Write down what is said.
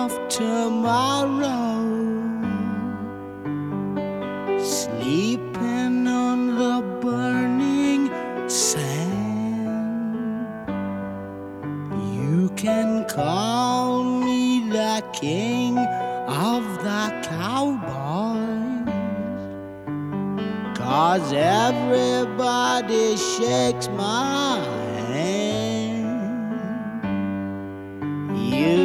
of tomorrow, sleeping on the burning sand. You can call me the king of the cowboys, 'cause everybody shakes my hand. You